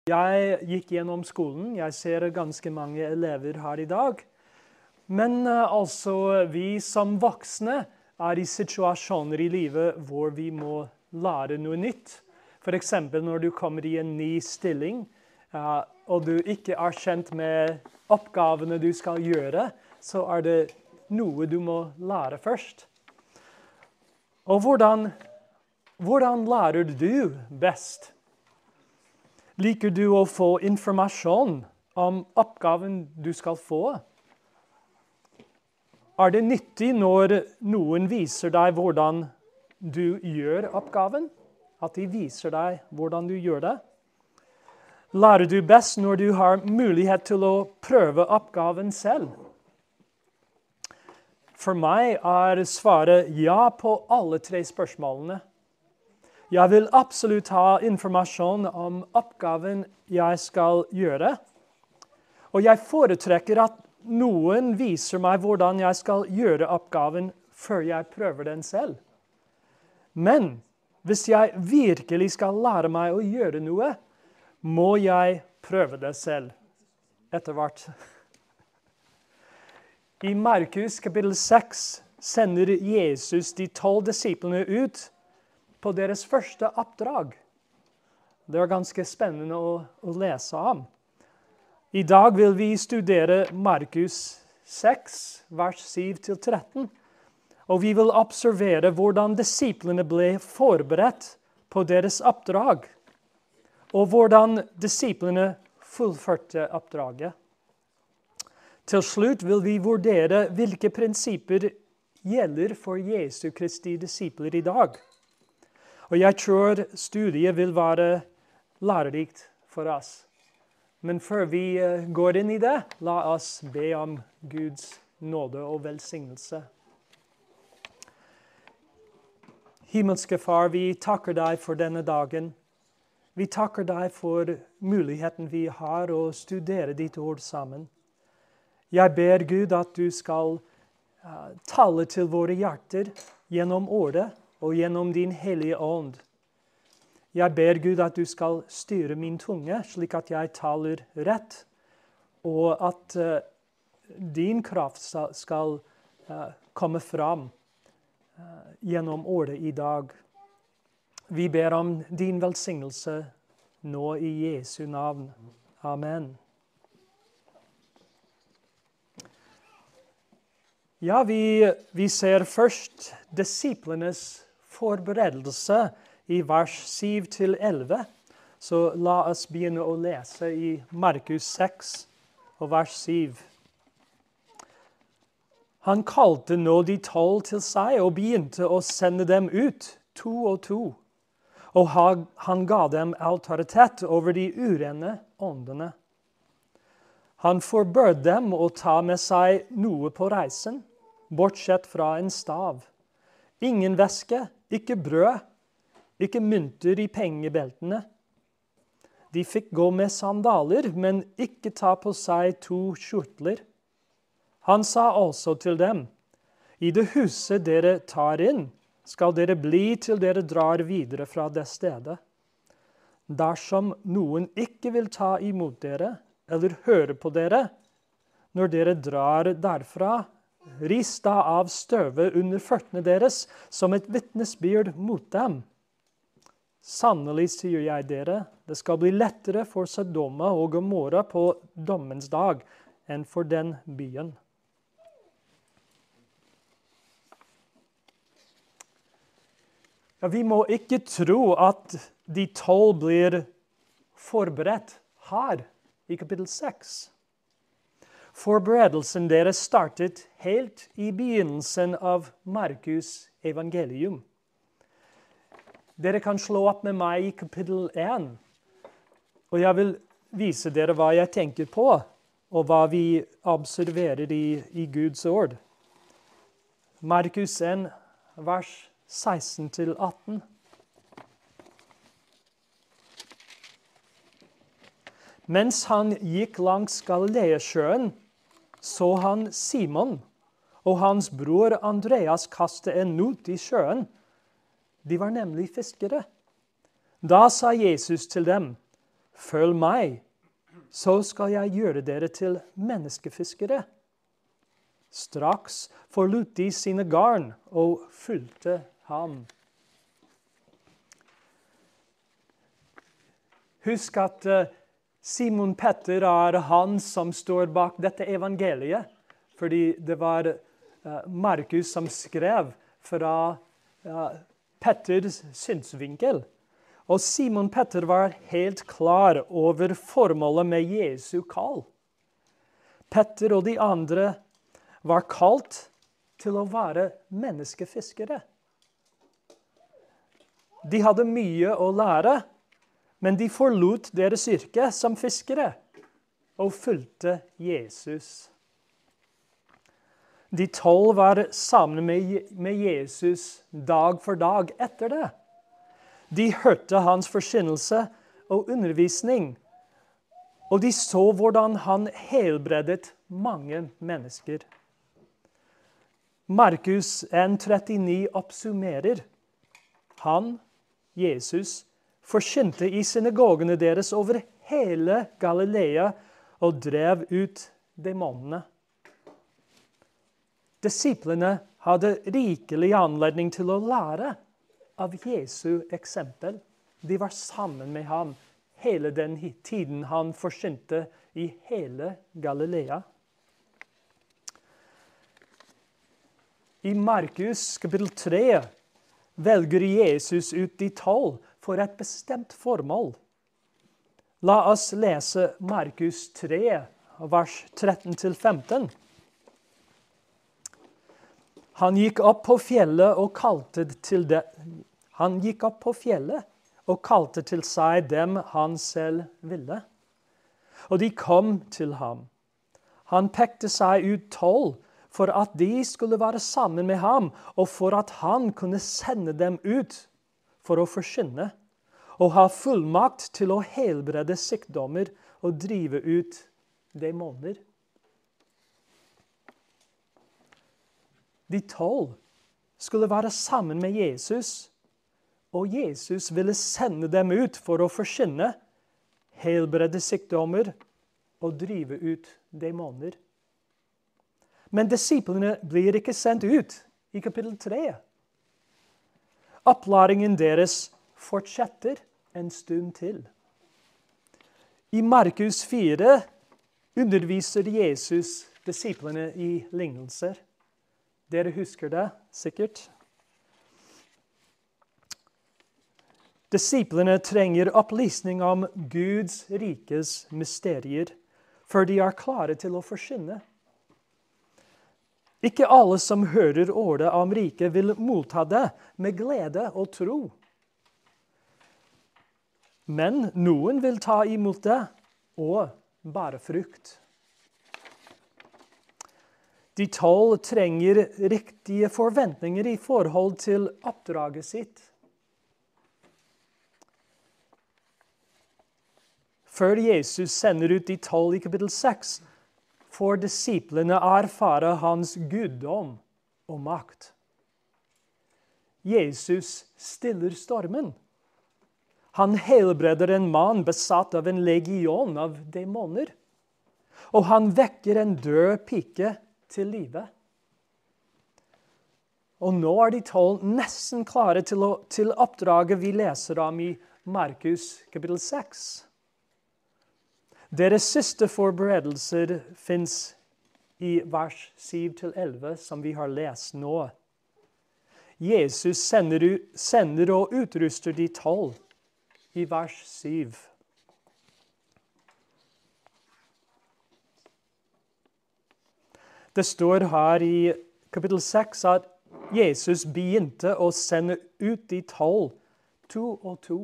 Jeg gikk gjennom skolen. Jeg ser ganske mange elever her i dag. Men altså, vi som voksne er i situasjoner i livet hvor vi må lære noe nytt. For eksempel når du kommer i en ny stilling, og du ikke er kjent med oppgavene du skal gjøre, så er det noe du må lære først. Og hvordan lærer du best? Liker du å få informasjon om oppgaven du skal få? Er det nyttig når noen viser deg hvordan du gjør oppgaven? At de viser deg hvordan du gjør det? Lærer du best når du har mulighet til å prøve oppgaven selv? For meg er svaret ja på alle tre spørsmålene. Jeg vil absolutt ha informasjon om oppgaven jeg skal gjøre. Og jeg foretrekker at noen viser meg hvordan jeg skal gjøre oppgaven før jeg prøver den selv. Men hvis jeg virkelig skal lære meg å gjøre noe, må jeg prøve det selv etter hvert. I Markus kapittel 6 sender Jesus de 12 disiplene ut på deres første oppdrag. Det er ganske spennende å lese om. I dag vil vi studere Markus 6, vers 7-13. Og vi vil observere hvordan disiplene ble forberedt på deres oppdrag. Og hvordan disiplene fullførte oppdraget. Til slutt vil vi vurdere hvilke prinsipper gjelder for Jesu Kristi disipler i dag. Og jeg tror studiet vil være lærerikt for oss. Men før vi går inn i det, la oss be om Guds nåde og velsignelse. Himmelske Far, vi takker deg for denne dagen. Vi takker deg for muligheten vi har å studere ditt ord sammen. Jeg ber Gud at du skal tale til våre hjerter gjennom ordet og gjennom din hellige ånd. Jeg ber Gud at du skal styre min tunge, slik at jeg taler rett, og at din kraft skal komme fram gjennom ordet i dag. Vi ber om din velsignelse nå i Jesu navn. Amen. Ja, vi ser først disiplenes forberedelse i vers 7-11. Så la oss begynne å lese i Markus 6 og vers 7. Han kalte nå de 12 til seg og begynte å sende dem ut, 2 og 2. Og han ga dem autoritet over de urene åndene. Han forbød dem å ta med seg noe på reisen, bortsett fra en stav. Ingen veske, ikke brød, ikke mynter i pengebeltene. De fikk gå med sandaler, men ikke ta på seg 2 kjortler. Han sa også til dem, i det huset dere tar inn, skal dere bli til dere drar videre fra det stedet. Dersom noen ikke vil ta imot dere, eller høre på dere, når dere drar derfra, rist da av støvet under føttene deres som et vitnesbyrd mot dem. Sannelig sier jeg dere, det skal bli lettere for Sodoma og Gomorra på dommens dag enn for den byen. Ja, vi må ikke tro at de 12 blir forberedt her i kapittel 6. Forberedelsen deres startet helt i begynnelsen av Markus evangelium. Dere kan slå opp med meg i kapittel 1, og jeg vil vise dere hva jeg tenker på, og hva vi observerer i Guds ord. Markus 1, vers 16-18. Mens han gikk langs Galileasjøen, så han Simon og hans bror Andreas kaste en not i sjøen. De var nemlig fiskere. Da sa Jesus til dem, følg meg, så skal jeg gjøre dere til menneskefiskere. Straks forlot de sine garn og fulgte ham. Husk at Simon Petter er han som står bak dette evangeliet, fordi det var Markus som skrev fra Petters synsvinkel. Og Simon Petter var helt klar over formålet med Jesu kall. Petter og de andre var kalt til å være menneskefiskere. De hadde mye å lære, men de forlot deres yrke som fiskere og fulgte Jesus. De 12 var sammen med Jesus dag for dag etter det. De hørte hans forkynnelse og undervisning, og de så hvordan han helbredet mange mennesker. Markus 1,39 oppsummerer. Han, Jesus, forkynte i synagogene deres over hele Galilea og drev ut demonene. Disiplene hadde rikelig anledning til å lære av Jesu eksempel. De var sammen med ham hele den tiden han forkynte i hele Galilea. I Markus kapittel 3 velger Jesus ut de 12 for et bestemt formål. La oss lese Markus 3, vers 13-15. Han gikk opp på fjellet og kalte til seg dem han selv ville. Og de kom til ham. Han pekte seg ut 12 for at de skulle være sammen med ham, og for at han kunne sende dem ut for å forkynne, og ha fullmakt til å helbrede sykdommer og drive ut demoner. De 12 skulle være sammen med Jesus, og Jesus ville sende dem ut for å forkynne, helbrede sykdommer og drive ut demoner. Men disiplene blir ikke sendt ut i kapittel 3. Opplæringen deres fortsetter en stund til. I Markus 4 underviser Jesus disiplene i lignelser. Dere husker det sikkert. Disiplene trenger opplysning om Guds rikes mysterier, for de er klare til å forkynne. Ikke alle som hører ordet om riket vil motta det med glede og tro. Men noen vil ta imot det og bære frukt. De 12 trenger riktige forventninger i forhold til oppdraget sitt. Før Jesus sender ut de 12 i kapittel 6, får disiplene erfare hans guddom og makt. Jesus stiller stormen. Han helbreder en mann besatt av en legion av demoner. Og han vekker en død pike til live. Og nå er de 12 nesten klare til oppdraget vi leser om i Markus kapittel 6. Deres siste forberedelser finnes i vers 7-11, som vi har lest nå. Jesus sender og utruster de 12 i vers 7. Det står her i kapittel 6 at Jesus begynte å sende ut de 12, 2 og 2.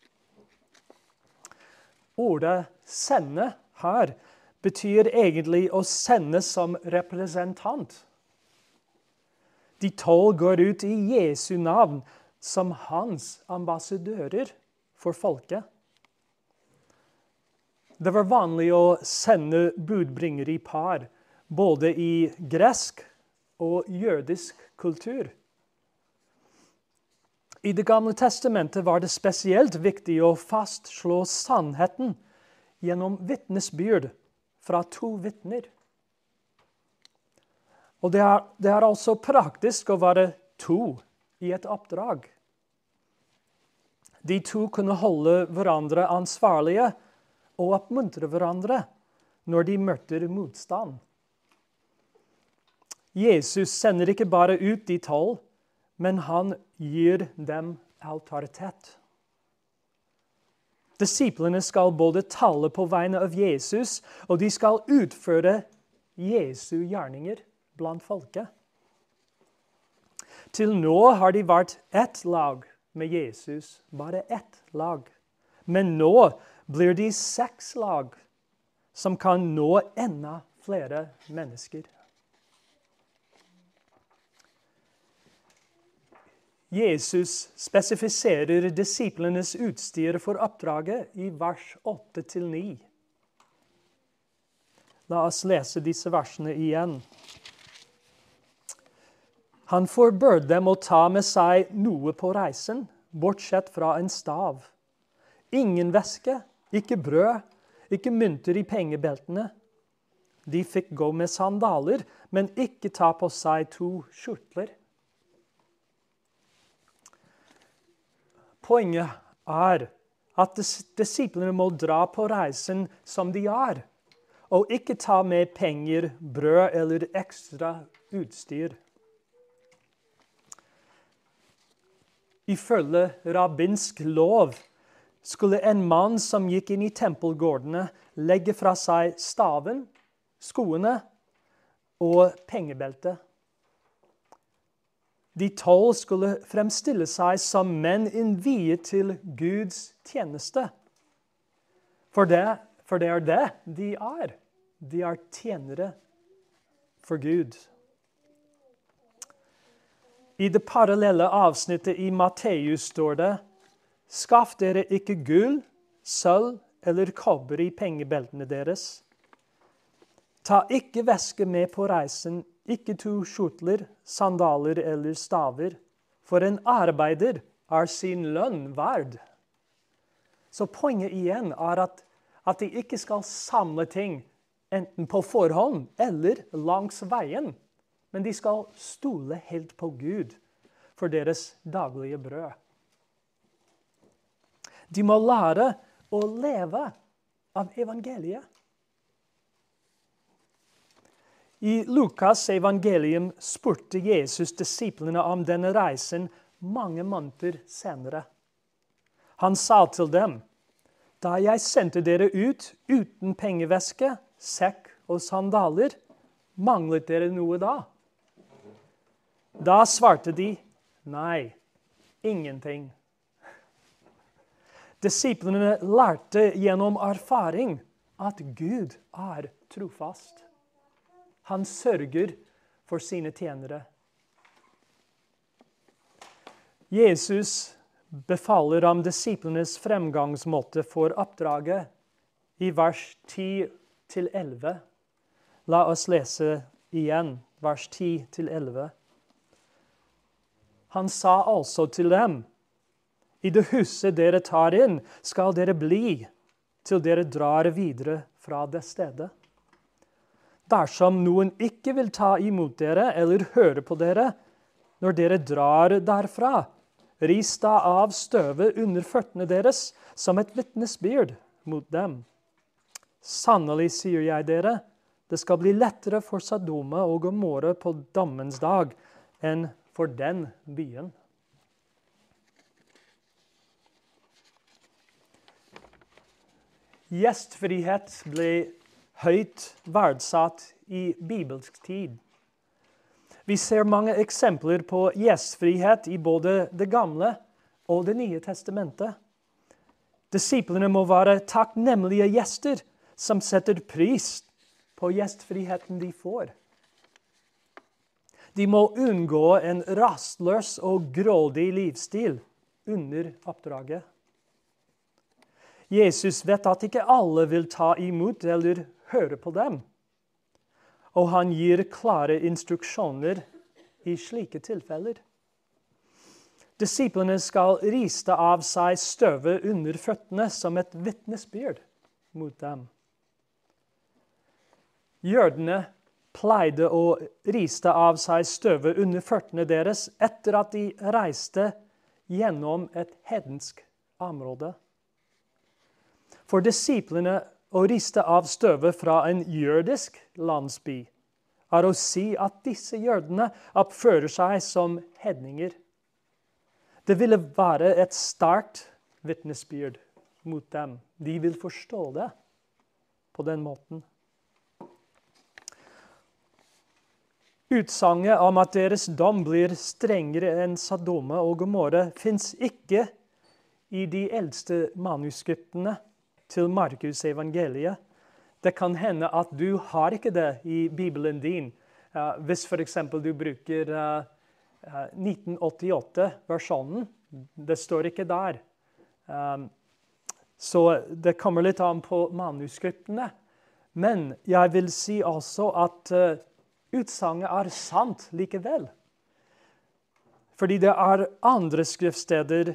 Ordet sende her betyr egentlig å sende som representant. De 12 går ut i Jesu navn som hans ambassadører for folket. Det var vanlig å sende budbringer i par, både i gresk og jødisk kultur. I Det gamle testamentet var det spesielt viktig å fastslå sannheten gjennom vitnesbyrd fra 2 vitner. Og det er altså praktisk å være 2 i et oppdrag. De 2 kunne holde hverandre ansvarlige og oppmuntre hverandre når de møter motstand. Jesus sender ikke bare ut de 12, men han gir dem autoritet. Disiplene skal både tale på vegne av Jesus, og de skal utføre Jesu gjerninger blant folket. Til nå har de vært ett lag med Jesus, bare ett lag. Men nå blir de 6 lag som kan nå enda flere mennesker. Jesus spesifiserer disiplenes utstyr for oppdraget i vers 8-9. La oss lese disse versene igjen. Han forbød dem å ta med seg noe på reisen, bortsett fra en stav. Ingen veske, ikke brød, ikke mynter i pengebeltene. De fikk gå med sandaler, men ikke ta på seg 2 skjortler. Poenget er at disiplene må dra på reisen som de er, og ikke ta med penger, brød eller ekstra utstyr. Ifølge rabbinsk lov skulle en mann som gikk inn i tempelgårdene legge fra seg staven, skoene og pengebeltet. De 12 skulle fremstille seg som menn innviet til Guds tjeneste. For det er det de er. De er tjenere for Gud. I det parallelle avsnittet i Matteus står det: «Skaff dere ikke gull, sølv eller kobber i pengebeltene deres. Ta ikke veske med på reisen, ikke 2 skjortler, sandaler eller staver, for en arbeider er sin lønn verd.» Så poenget igjen er at de ikke skal samle ting enten på forhånd eller langs veien, men de skal stole helt på Gud for deres daglige brød. De må lære å leve av evangeliet. I Lukas evangelium spurte Jesus disiplene om denne reisen mange måneder senere. Han sa til dem: «Da jeg sendte dere ut uten pengeveske, sekk og sandaler, manglet dere noe da?» Da svarte de: «Nei, ingenting.» Disiplene lærte gjennom erfaring at Gud er trofast. Han sørger for sine tjenere. Jesus befaler om disiplenes fremgangsmåte for oppdraget i vers 10-11. La oss lese igjen, vers 10-11. Han sa altså til dem: «I det huset dere tar inn, skal dere bli, til dere drar videre fra det stedet. Dersom noen ikke vil ta imot dere eller høre på dere, når dere drar derfra, ris da av støvet under føttene deres som et vitnesbyrd mot dem. Sannelig sier jeg dere, det skal bli lettere for Sodoma og Gomorra på dommens dag enn for den byen.» Gjestfrihet ble høyt verdsatt i bibelsk tid. Vi ser mange eksempler på gjestfrihet i både Det gamle og Det nye testamentet. Disiplene må være takknemlige gjester som setter pris på gjestfriheten de får. De må unngå en rastløs og grådig livsstil under oppdraget. Jesus vet at ikke alle vil ta imot eller høre på dem, og han gir klare instruksjoner i slike tilfeller. Disiplene skal riste av seg støvet under føttene som et vitnesbyrd mot dem. Jødene pleide å riste av seg støvet under føttene deres etter at de reiste gjennom et hedensk område. For disiplene å riste av støvet fra en jødisk landsby er å si at disse jødene oppfører seg som hedninger. Det ville være et sterkt vitnesbyrd mot dem. De vil forstå det på den måten. Utsagnet om at deres dom blir strengere enn Sodoma og Gomorra fins ikke i de eldste manuskriptene til Markus evangeliet. Det kan hende at du har ikke det i Bibelen din. Hvis for eksempel du bruker 1988-versjonen, det står ikke der. Så det kommer litt an på manuskriptene. Men jeg vil si også at utsagnet er sant likevel. Fordi det er andre skriftsteder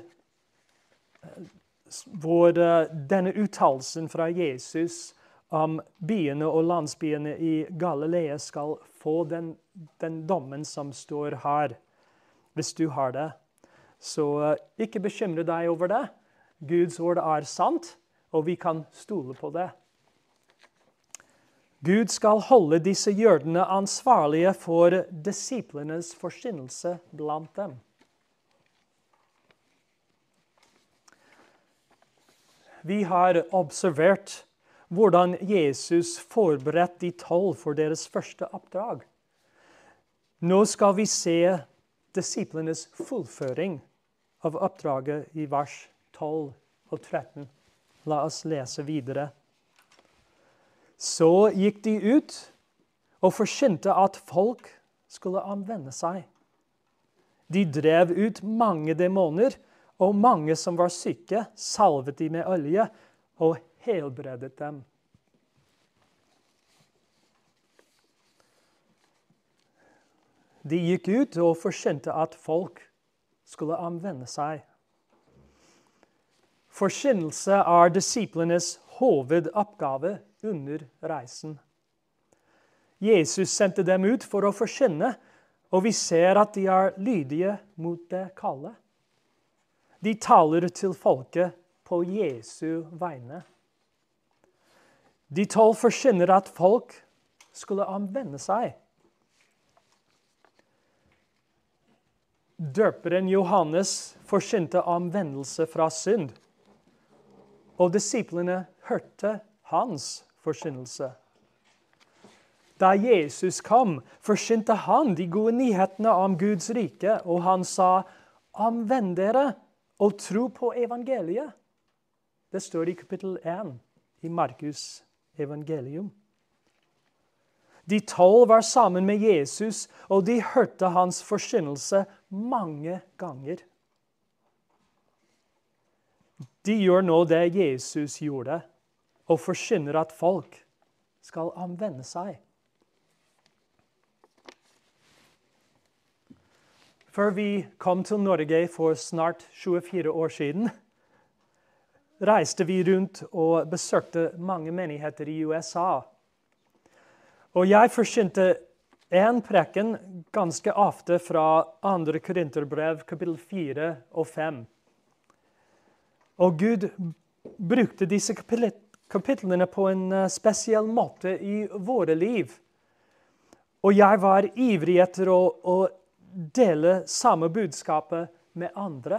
hvor denne uttalelsen fra Jesus om byene og landsbyene i Galilea skal få den dommen som står her, hvis du har det. Så ikke bekymre deg over det. Guds ord er sant, og vi kan stole på det. Gud skal holde disse jødene ansvarlige for disiplenes forkynnelse blant dem. Vi har observert hvordan Jesus forberedte de 12 for deres første oppdrag. Nå skal vi se disiplenes fullføring av oppdraget i vers 12 og 13. La oss lese videre. Så gikk de ut og forkynte at folk skulle omvende seg. De drev ut mange demoner, og mange som var syke, salvet de med olje og helbredet dem. De gikk ut og forkynte at folk skulle omvende seg. Forkynnelse er disiplenes hovedoppgave under reisen. Jesus sendte dem ut for å forkynne, og vi ser at de er lydige mot det kallet. De taler til folket på Jesu vegne. De 12 forkynner at folk skulle omvende seg. Døperen Johannes forkynte omvendelse fra synd, og disiplene hørte hans forkynnelse. Da Jesus kom, forkynte han de gode nyhetene om Guds rike, og han sa, omvend dere og tro på evangeliet. Det står i kapittel 1 i Markus evangelium. De 12 var sammen med Jesus, og de hørte hans forkynnelse mange ganger. De gjør nå det Jesus gjorde, og forkynner at folk skal omvende seg. Før vi kom til Norge for snart 24 år siden, reiste vi rundt og besøkte mange menigheter i USA. Og jeg forkynte en preken ganske ofte fra 2. Korinterbrev, kapittel 4 og 5. Og Gud brukte disse kapitlene på en spesiell måte i våre liv. Og jeg var ivrig etter å dele samme budskapet med andre.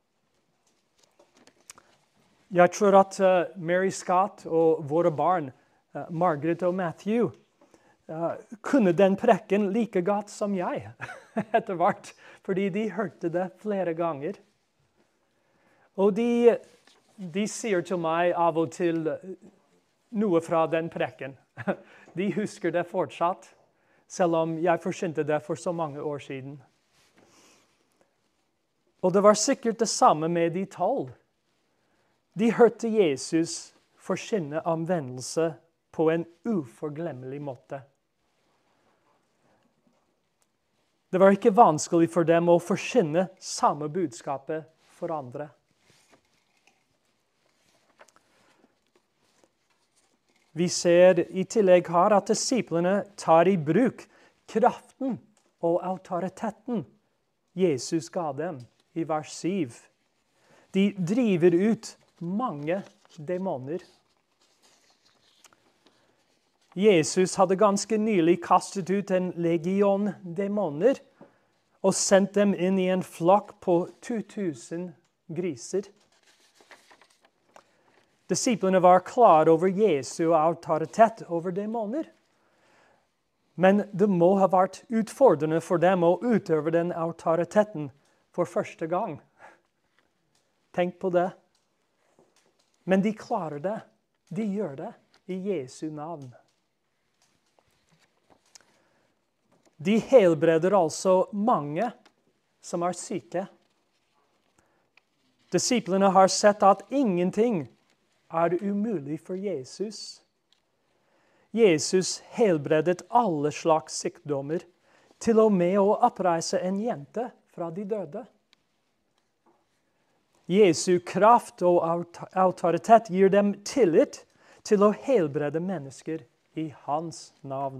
Jeg tror at Mary Scott og våre barn, Margaret og Matthew, kunne den preken like godt som jeg, etter hvert, fordi de hørte det flere ganger. Og de sier til meg av og til noe fra den preken. De husker det fortsatt, selv om jeg forkynte det for så mange år siden. Og det var sikkert det samme med de 12. De hørte Jesus forkynne omvendelse på en uforglemmelig måte. Det var ikke vanskelig for dem å forkynne samme budskapet for andre. Vi ser i tillegg her at disiplene tar i bruk kraften og autoriteten Jesus ga dem i vers 7. De driver ut mange demoner. Jesus hadde ganske nylig kastet ut en legion demoner og sendt dem inn i en flokk på 2000 griser. Disiplene var klar over Jesu autoritet over demoner. Men det må ha vært utfordrende for dem å utøve den autoriteten for første gang. Tenk på det. Men de klarer det. De gjør det i Jesu navn. De helbreder altså mange som er syke. Disiplene har sett at ingenting er umulig for Jesus. Jesus helbredet alle slags sykdommer, til og med å oppreise en jente fra de døde. Jesu kraft og autoritet gir dem tillit til å helbrede mennesker i hans navn.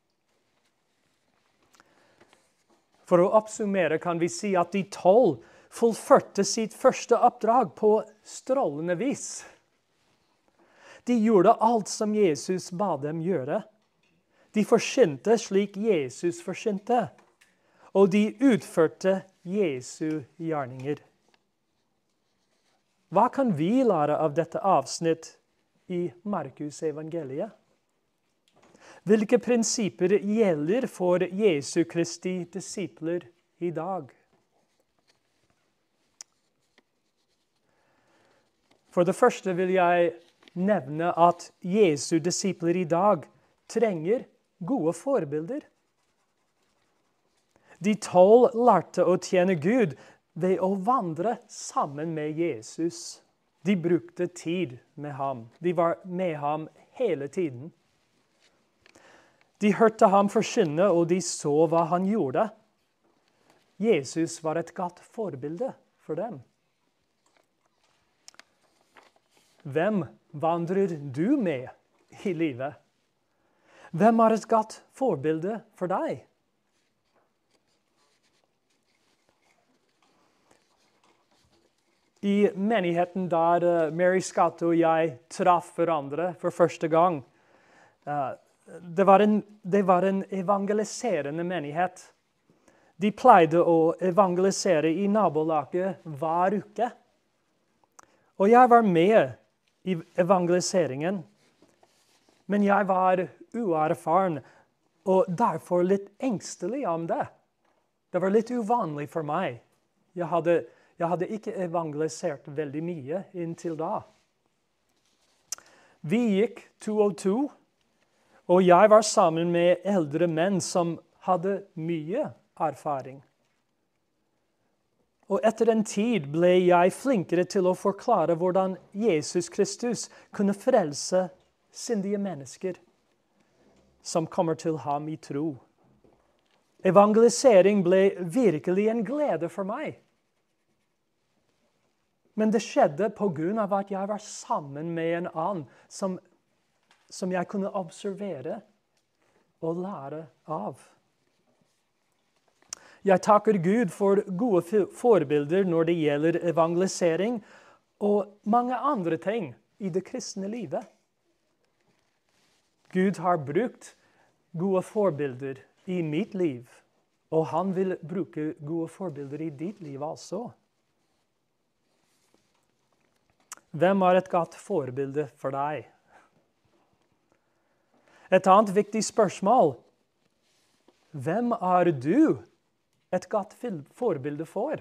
For å oppsummere kan vi si at de 12 fullførte sitt første oppdrag på strålende vis. De gjorde alt som Jesus ba dem gjøre. De forkynte slik Jesus forkynte, og de utførte Jesu gjerninger. Hva kan vi lære av dette avsnitt i Markus evangeliet? Hvilke prinsipper gjelder for Jesu Kristi disipler i dag? For det første vil jeg nevne at Jesu disipler i dag trenger gode forbilder. De 12 lærte å tjene Gud ved å vandre sammen med Jesus. De brukte tid med ham. De var med ham hele tiden. De hørte ham forkynne, og de så hva han gjorde. Jesus var et godt forbilde for dem. Hvem vandrer du med i livet? Hvem er et godt forbilde for deg? I menigheten der Mary Scott og jeg traff hverandre for første gang, det var en evangeliserende menighet. De pleide å evangelisere i nabolaget hver uke. Og jeg var med i evangeliseringen, men jeg var uerfaren og derfor litt engstelig om det. Det var litt uvanlig for meg. Jeg hadde ikke evangelisert veldig mye inntil da. Vi gikk 2 og 2, og jeg var sammen med eldre menn som hadde mye erfaring. Og etter en tid ble jeg flinkere til å forklare hvordan Jesus Kristus kunne frelse syndige mennesker som kommer til ham i tro. Evangelisering ble virkelig en glede for meg. Men det skjedde på grunn av at jeg var sammen med en annen som jeg kunne observere og lære av. Jeg takker Gud for gode forbilder når det gjelder evangelisering og mange andre ting i det kristne livet. Gud har brukt gode forbilder i mitt liv, og han vil bruke gode forbilder i ditt liv også. Hvem er et godt forbilde for deg? Et annet viktig spørsmål. Hvem er du et godt forbilde for?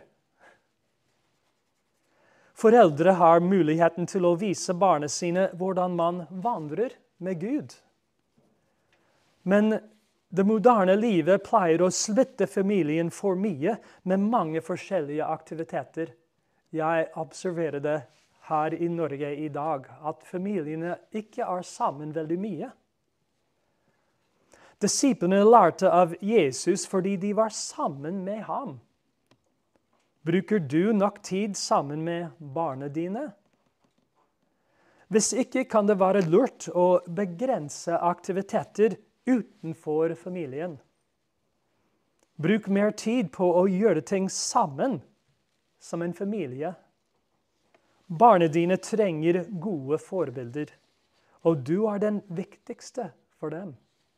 Foreldre har muligheten til å vise barna sine hvordan man vandrer med Gud. Men det moderne livet pleier å splitte familien for mye med mange forskjellige aktiviteter. Jeg observerer det her i Norge i dag, at familiene ikke er sammen veldig mye. Disiplene lærte av Jesus fordi de var sammen med ham. Bruker du nok tid sammen med barna dine? Hvis ikke kan det være lurt å begrense aktiviteter utenfor familien. Bruk mer tid på å gjøre ting sammen som en familie. Barna dine trenger gode forbilder, og du er den viktigste for dem.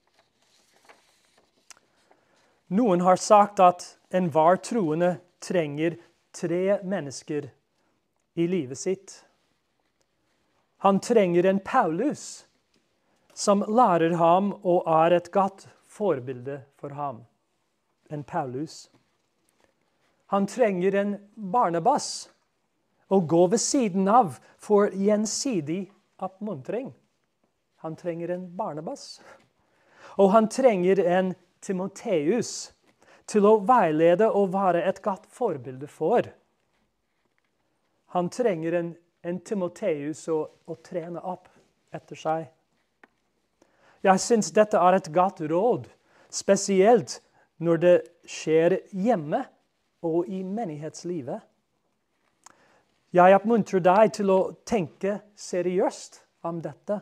Noen har sagt at enhver troende trenger 3 mennesker i livet sitt. Han trenger en Paulus som lærer ham og er et godt forbilde for ham. En Paulus. Han trenger en Barnabas å gå ved siden av for gjensidig oppmuntring. Han trenger en Barnabas. Og han trenger en Timoteus til å veilede og være et godt forbilde for. Han trenger en Timoteus å trene opp etter seg. Jeg synes dette er et godt råd, spesielt når det skjer hjemme og i menighetslivet. Jeg oppmuntrer deg til å tenke seriøst om dette.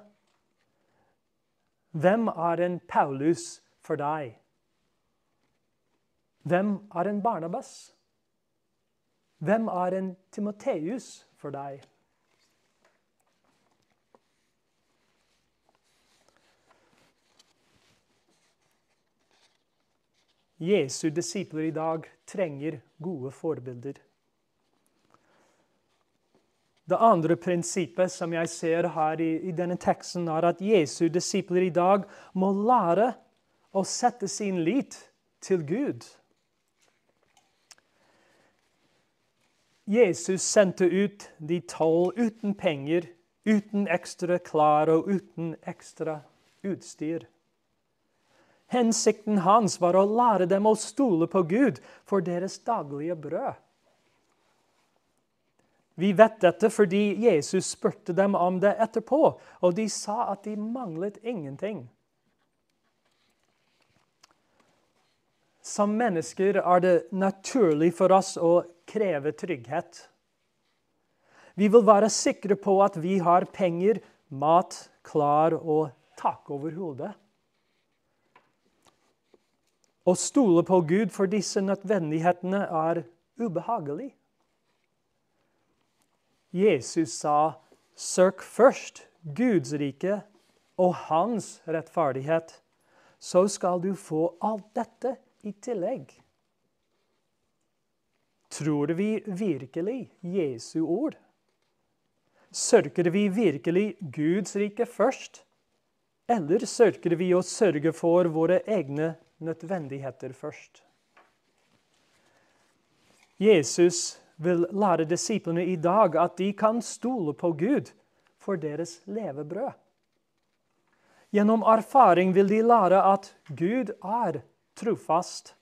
Hvem er en Paulus for deg? Hvem er en Barnabas? Hvem er en Timoteus for deg? Jesu disipler i dag trenger gode forbilder. Det andre prinsippet som jeg ser her i denne teksten er at Jesu disipler i dag må lære å sette sin lit til Gud. Jesus sendte ut de 12 uten penger, uten ekstra klær og uten ekstra utstyr. Hensikten hans var å lære dem å stole på Gud for deres daglige brød. Vi vet dette fordi Jesus spurte dem om det etterpå, og de sa at de manglet ingenting. Som mennesker er det naturlig for oss å kreve trygghet. Vi vil være sikre på at vi har penger, mat, klær og tak over hodet. Å stole på Gud for disse nødvendighetene er ubehagelig. Jesus sa, søk først Guds rike og hans rettferdighet, så skal du få alt dette i tillegg. Tror vi virkelig Jesu ord? Søker vi virkelig Guds rike først? Eller søker vi å sørge for våre egne nødvendigheter først? Jesus vil lære disiplene i dag at de kan stole på Gud for deres levebrød. Gjennom erfaring vil de lære at Gud er trofast.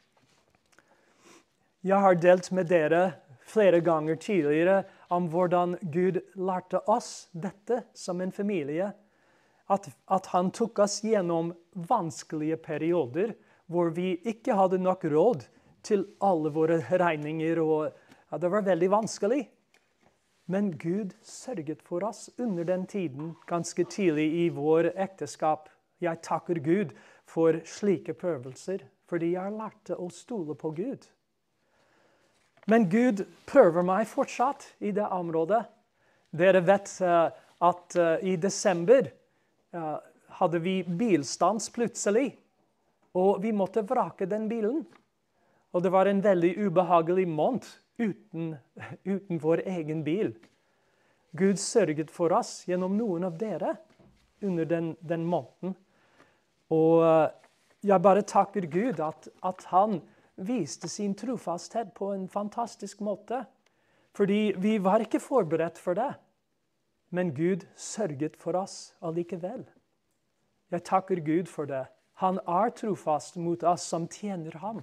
Jeg har delt med dere flere ganger tidligere om hvordan Gud lærte oss dette som en familie. At han tok oss gjennom vanskelige perioder hvor vi ikke hadde nok råd til alle våre regninger, og det var veldig vanskelig. Men Gud sørget for oss under den tiden, ganske tidlig i vår ekteskap. Jeg takker Gud for slike prøvelser, fordi jeg lærte å stole på Gud. Men Gud prøver meg fortsatt i det området. Dere vet at i desember hadde vi bilstans plutselig, og vi måtte vrake den bilen. Og det var en veldig ubehagelig måned uten vår egen bil. Gud sørget for oss gjennom noen av dere under den måneden. Og jeg bare takker Gud at han viste sin trofasthet på en fantastisk måte. Fordi vi var ikke forberedt for det. Men Gud sørget for oss allikevel. Jeg takker Gud for det. Han er trofast mot oss som tjener ham.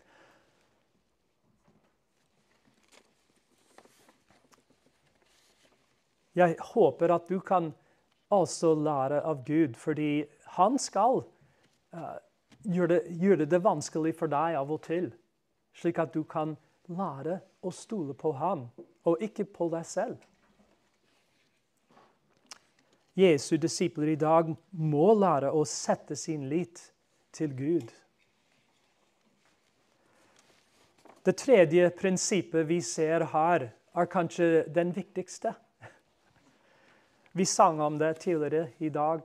Jeg håper at du kan også lære av Gud, fordi han skal gjør det vanskelig for deg av og til, slik at du kan lære å stole på ham, og ikke på deg selv. Jesu disipler i dag må lære å sette sin lit til Gud. Det tredje prinsippet vi ser her, kanskje den viktigste. Vi sang om det tidligere i dag.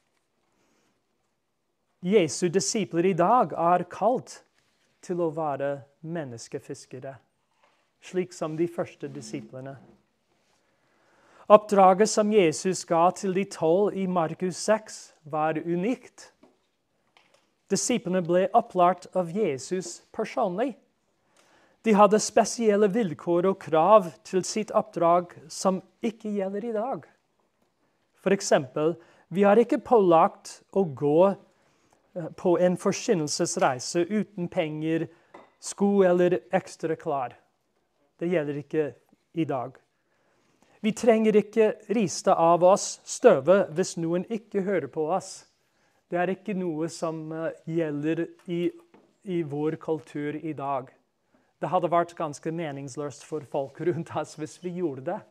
Jesu disipler i dag kalt til å være menneskefiskere, slik som de første disiplene. Oppdraget som Jesus ga til de 12 i Markus 6 var unikt. Disiplene ble opplært av Jesus personlig. De hadde spesielle vilkår og krav til sitt oppdrag som ikke gjelder i dag. For eksempel, vi har ikke pålagt å gå på en forkynnelsesreise uten penger, sko eller ekstra klær. Det gjelder ikke i dag. Vi trenger ikke riste av oss støvet hvis noen ikke hører på oss. Det ikke noe som gjelder i vår kultur i dag. Det hadde vært ganske meningsløst for folk rundt oss hvis vi gjorde det.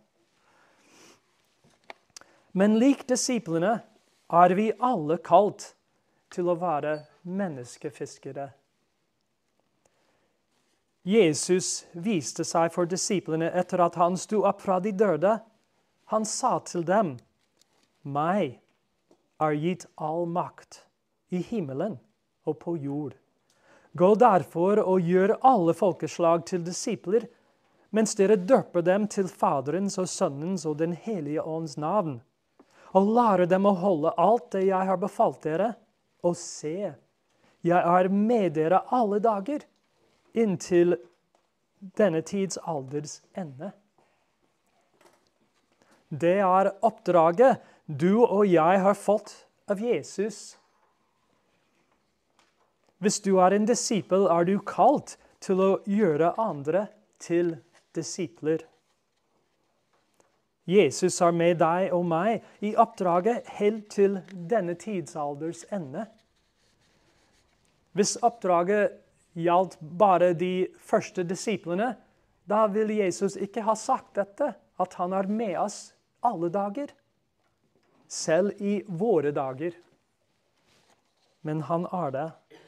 Men lik disiplene vi alle kalt til å være menneskefiskere. Jesus viste seg for disiplene etter at han sto opp fra de døde. Han sa til dem, «Meg gitt all makt i himmelen og på jord. Gå derfor og gjør alle folkeslag til disipler, mens dere døper dem til Faderens og Sønnens og den Hellige Ånds navn, og lærer dem å holde alt det jeg har befalt dere, og se, jeg med dere alle dager, inntil denne tids alders ende.» Det oppdraget du og jeg har fått av Jesus. Hvis du en disipel, du kalt til å gjøre andre til disipler. Jesus med deg og meg i oppdraget helt til denne tidsalders ende. Hvis oppdraget gjaldt bare de første disiplene, da vil Jesus ikke ha sagt dette, at han med oss alle dager, selv i våre dager. Men han det.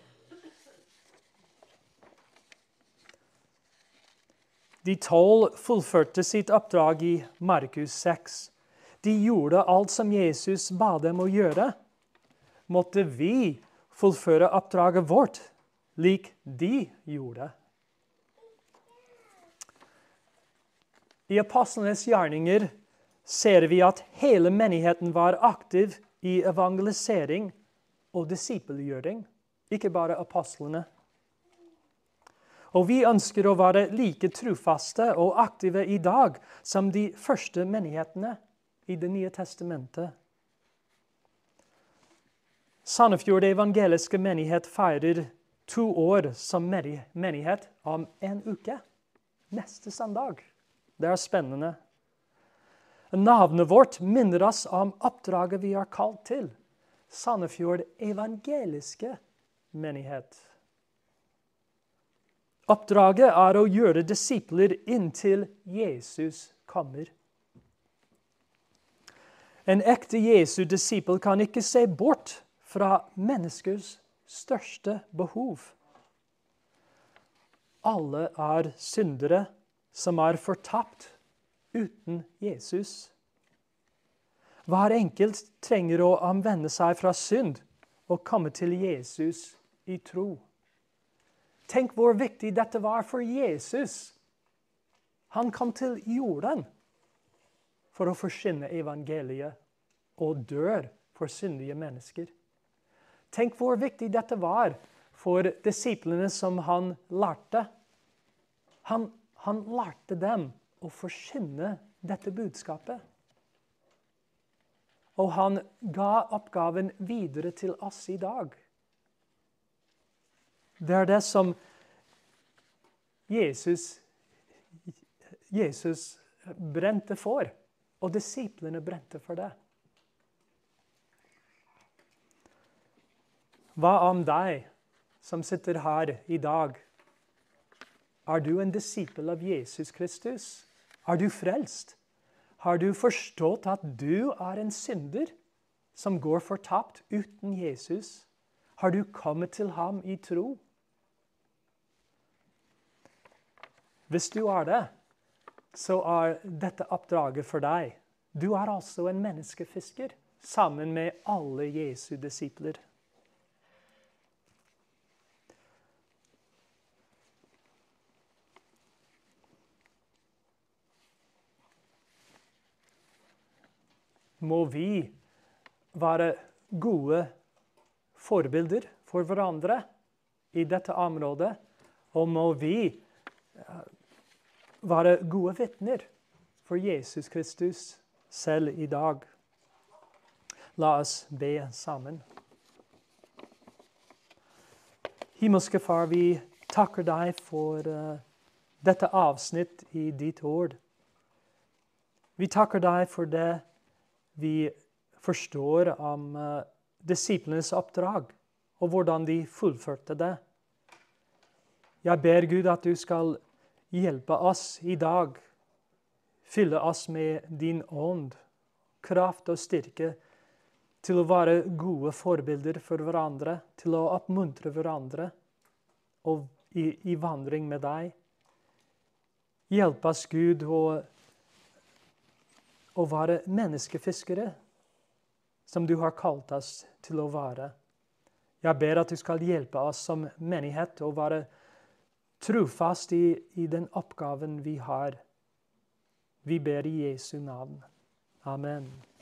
De 12 fullførte sitt oppdrag i Markus 6. De gjorde alt som Jesus ba dem å gjøre. Måtte vi fullføre oppdraget vårt, lik de gjorde. I apostlenes gjerninger ser vi at hele menigheten var aktiv i evangelisering og disippelgjøring, ikke bare apostlene. Og vi ønsker å være like trufaste og aktive i dag som de første menighetene i Det nye testamentet. Sandefjord evangeliske menighet feirer 2 år som menighet om en uke. Neste søndag. Det spennende. Navnet vårt minner oss om oppdraget vi har kalt til. Sandefjord evangeliske menighet. Oppdraget å gjøre disipler inntil Jesus kommer. En ekte Jesu disippel kan ikke se bort fra menneskers største behov. Alle syndere som fortapt uten Jesus. Hver enkelt trenger å omvende seg fra synd og komme til Jesus i tro. Tenk hvor viktig dette var for Jesus. Han kom til jorden for å forkynne evangeliet og dør for syndige mennesker. Tenk hvor viktig dette var for disiplene som han lærte. Han lærte dem å forkynne dette budskapet. Og han ga oppgaven videre til oss i dag. Det det som Jesus brente for, og disiplene brente for det. Hva om deg som sitter her i dag? Er du en disippel av Jesus Kristus? Er du frelst? Har du forstått at du er en synder som går fortapt uten Jesus? Har du kommet til ham i tro? Hvis du er det, så er dette oppdraget for deg. Du er altså en menneskefisker, sammen med alle Jesu disipler. Må vi være gode forbilder for hverandre i dette området, og må vi være gode vitner for Jesus Kristus selv i dag. La oss be sammen. Himmelske Far, vi takker deg for dette avsnitt i ditt ord. Vi takker deg for det vi forstår om disiplenes oppdrag, og hvordan de fullførte det. Jeg ber Gud at du skal hjelpe oss i dag, fylle oss med din ånd, kraft og styrke, til å være gode forbilder for hverandre, til å oppmuntre hverandre og i vandring med deg. Hjelp oss, Gud, å være menneskefiskere, som du har kalt oss til å være. Jeg ber at du skal hjelpe oss som menighet å være trofast i den oppgaven vi har. Vi ber i Jesu navn. Amen.